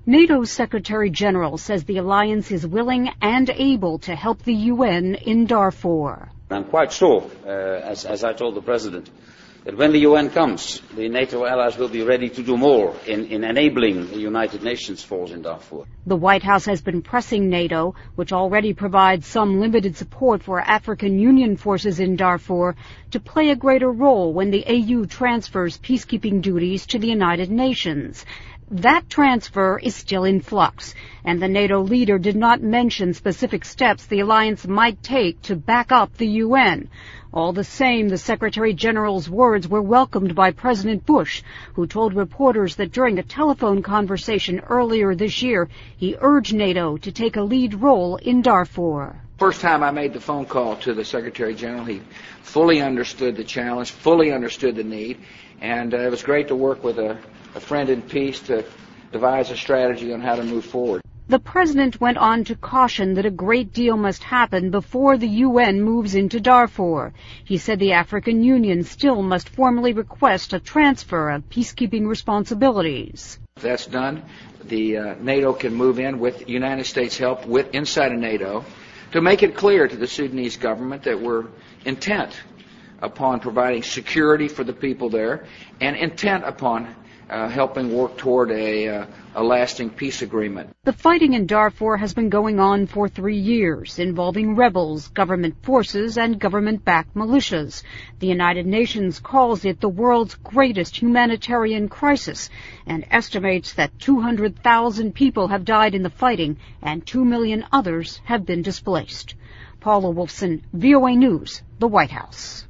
NATO's Secretary General says the alliance is willing and able to help the UN in Darfur. I'm quite sure, as I told the President, that when the UN comes, the NATO allies will be ready to do more in enabling the United Nations force in Darfur. The White House has been pressing NATO, which already provides some limited support for African Union forces in Darfur, to play a greater role when the AU transfers peacekeeping duties to the United Nations. That transfer is still in flux, and the NATO leader did not mention specific steps the alliance might take to back up the UN. All the same, the Secretary General's words were welcomed by President Bush, who told reporters that during a telephone conversation earlier this year, he urged NATO to take a lead role in Darfur. First time I made the phone call to the Secretary General, he fully understood the challenge, fully understood the need, and it was great to work with a friend in peace to devise a strategy on how to move forward. The President went on to caution that a great deal must happen before the UN moves into Darfur. He said the African Union still must formally request a transfer of peacekeeping responsibilities. If that's done, the NATO can move in with United States help inside of NATO to make it clear to the Sudanese government that we're intent upon providing security for the people there and intent upon helping work toward a lasting peace agreement. The fighting in Darfur has been going on for 3 years, involving rebels, government forces, and government-backed militias. The United Nations calls it the world's greatest humanitarian crisis and estimates that 200,000 people have died in the fighting and 2 million others have been displaced. Paula Wolfson, VOA News, the White House.